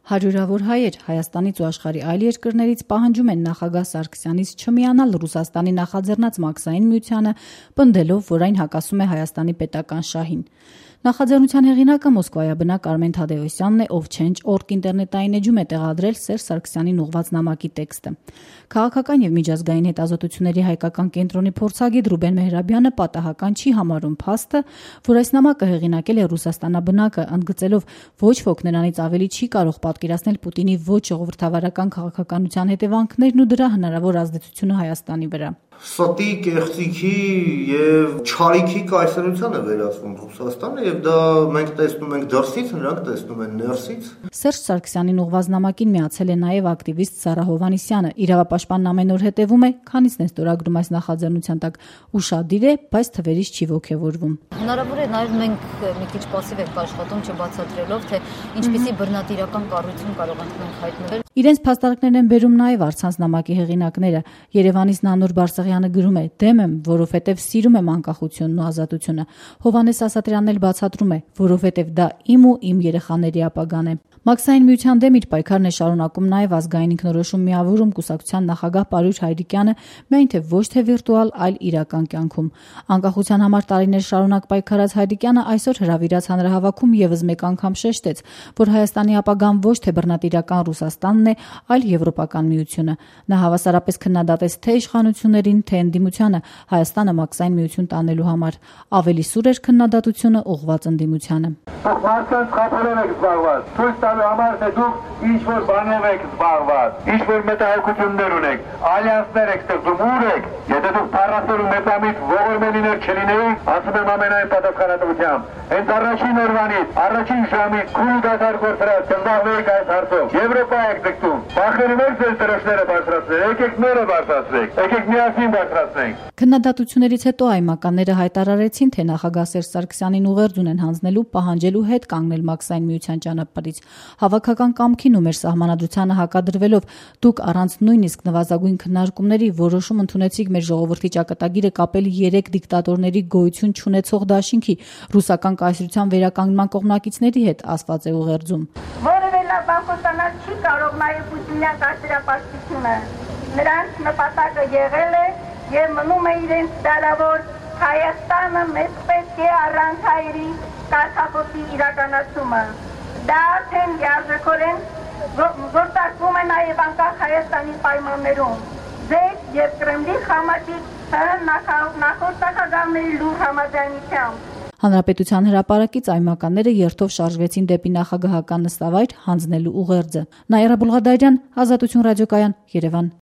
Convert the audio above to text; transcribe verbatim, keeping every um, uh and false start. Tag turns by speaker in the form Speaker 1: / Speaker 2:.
Speaker 1: Հարյուրավոր հայեր Հայաստանից ու աշխարհի այլ երկրներից պահանջում են նախագահ Սարգսյանից չմիանալ Ռուսաստանի նախաձեռնած մաքսային միությանը, պնդելով, որ այն հակասում է Հայաստանի պետական շահին։ Նախաձեռնության հեղինակը մոսկվայաբնակ Արմեն Թադևոսյանն է, ով Change punct org ինտերնետային էջում է տեղադրել Սերժ Սարգսյանին ուղղված նամակի տեքստը։ Քաղաքական եւ միջազգային հետազոտությունների հայկական կենտրոնի փորձագետ Ռուբեն Մեհրաբյանը պատահական չի համարում փաստը, որ այս նամակը հեղինակել է Ռուսաստանաբնակը, ընդգծելով ոչ ոք նրանից ավելի չի կարող պատկերացնել Պուտինի ոչ ժողովրդավարական քաղաքականության հետևանքներն ու դրա հնարավոր ազդեցությունը Հայաստանի վրա։
Speaker 2: Ստի, կեղծիքի եւ չարիքի կայսրության է վերածվում Ռուսաստանը եւ դա մենք տեսնում ենք դրսից, նրանք տեսնում են ներսից։
Speaker 1: Սերժ Սարգսյանին ուղղված նամակին միացել է նաեւ ակտիվիստ Սարա Հովհաննիսյանը։ Իրավապաշտպանն ամեն օր հետևում է, քանիսն է ստորագրում այս նախաձեռնության տակ։ Ուշադիր է, բայց թվերից չի ոգևորվում։
Speaker 3: Հնարավոր է նաեւ մենք մի քիչ пассив ենք աշխատում, չբացատրելով, թե ինչպիսի բռնատիրական կառույցում կարող ենք մենք հայտնվել։
Speaker 1: Իրենց փաստարկներն են բերում նաեւ առցանց նամակի հեղինակները։ Երևանից Նանոր Բարսեղյանը գրում է. «Դեմ եմ, որովհետև սիրում եմ անկախությունն ու ազատությունը»։ Հովհաննես Ասատրյանն էլ բացատրում է, որովհետև դա իմ ու իմ երեխաների ապագան է։ Մաքսային միության դեմ իր պայքարն է շարունակում նաեւ ազգային ինքնորոշում միավորում կուսակցության նախագահ Պարույր Հայրիկյանը, միայն թե ոչ թե վիրտուալ, այլ իրական կյանքում։ Անկախության համար տարիներ շարունակ պայքարած Հայրիկյանը այսօր հրավիրած հանրահավաքում եւս մեկ անգամ շեշտեց, որ Հայաստանի ապագան ոչ թե բռնատիրական Ռուսաստանն է, այլ Եվրոպական միությունը։ Նա հավասարապես քննադատեց թե իշխանություններին, թե ընդդիմությանը Հայաստանը մաքսային միություն տանելու համար։ Ավելի սուր էր քննադատությունը ուղղված ընդդիմությանը։
Speaker 4: Մարդկանց խափերով եք զբաղված, ցույց տալու համար, թե դուք ինչ-որ բանով եք զբաղված, ինչ-որ մտահոգություններ ունեք, ալյանսներ եք ստեղծում, ուր եք, եթե դուք փառասեր ու մեծամիտ ողորմելիներ չլինեիք, ասում եմ ամենայն պատասխանատվությամբ, հենց առաջին օրվանից, առաջին ժամից քույր դասար գործրած կզբաղվեիք այս հարցով, Եվրոպա եք ձգտում, բախերում եք ձեր դրոշները բարձրացնել, եկեք մերը բարձրացրեք, եկեք միասին բարձրացնենք։
Speaker 1: Քննադատություններից հետո այմականները հայտարարեցին, թե նախագահ Սերժ Սարգսյանին ուղերձ ունեն հանձնելու պահանջելու հետ կանգնել մաքսային միության ճանապարհից։ Հավաքական կամքին ու մեր սահմանադրությանը հակադրվելով դուք առանց նույնիսկ նվազագույն քննարկումների որոշում ընդունեցիք մեր ժողովրդի ճակատագիրը կապել երեք դիկտատորների գոյություն չունեցող դաշինքի ռուսական կայսրության վերականգնման կողմնակիցների հետ, ասված է ուղերձում։
Speaker 5: Որևէ լավ բան խոսանալ չի կարող նաև պուտինյան կայսրապաշտությունը։ Նրանց նպատակը եղել է եւ մնում է իրենց դարավոր Հայաստանը մեզ պետք է առանց հայերի կարգախոսի իրականացումը։ Դա արդեն լիարժեքորեն գործարկվում է նաև անկախ Հայաստանի պայմաններում։ Ձեր եւ Կրեմլի խամաճիկ նախորդ նախագահների լուր համաձայնությամբ։
Speaker 1: Հանրապետության հրապարակից այմականները երթով շարժվեցին դեպի նախագահական նստավայր հանձնելու ուղերձը։ Նաիրա Բուլղադարյան, Ազատություն ռադիոկայան, Երևան։